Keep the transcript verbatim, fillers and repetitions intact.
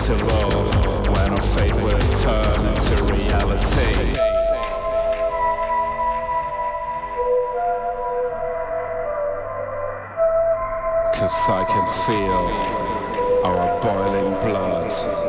inevitable when our fate will turn into reality. Cause I can feel our boiling blood